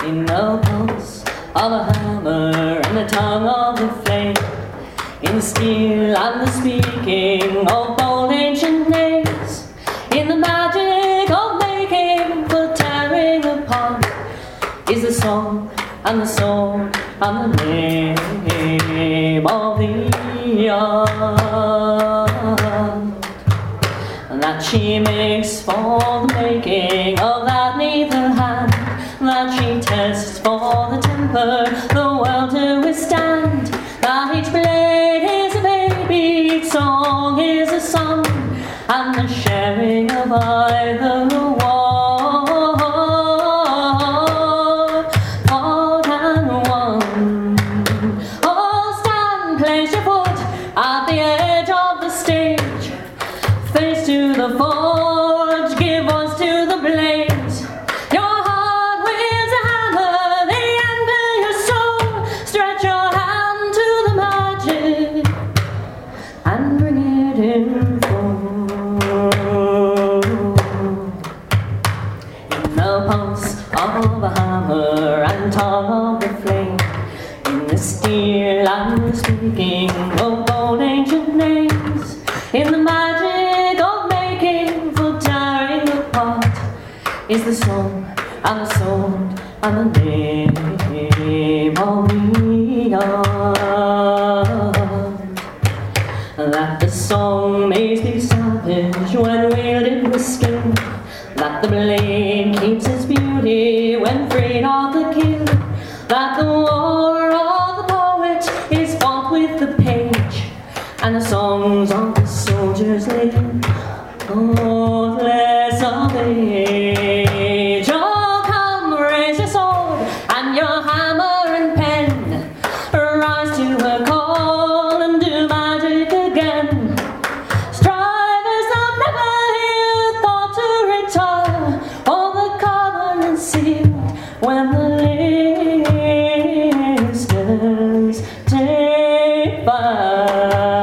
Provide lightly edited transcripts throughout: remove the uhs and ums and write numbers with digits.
in the pulse of a hammer and the tongue of the flame, in the steel and the speaking of old ancient names, in the magic of making for tearing apart, is the song and the sword and the name of the art that she makes for the making of that neither hand, that she tests for the temper the world to withstand, that each blade is a baby, each song is a song, and the sharing of either war, fought and won. Oh, stand, place your foot at the edge of the stage, face to the forge, give voice to the blaze. Your heart wields a hammer, the end of your soul. Stretch your hand to the magic and bring it in full. In the pulse of a hammer and tongue of the flame, in the steel and the speaking of old ancient names, in the magic of making for tearing apart, is the song and the sword and the name of the art. That the song may be savage when wielded with skill, that the blade keeps its beauty when freed of the kill, that the war of the poet is fought with the page, and the songs of the soldiers live thoughtless of age. Oh, come, raise your sword and your hammer and pen, rise to her call and do magic again. Strivers that never here thought to retire, all the covenant sealed when the listers take fire.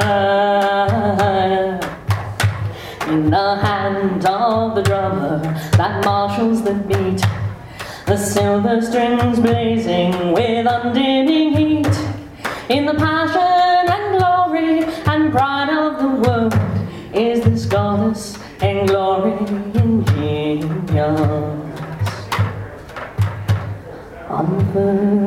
In the hand of the drummer that marshals the beat, the silver strings blazing with undimming heat, in the passion and glory and pride of the world, is this goddess in glory ingenious. On the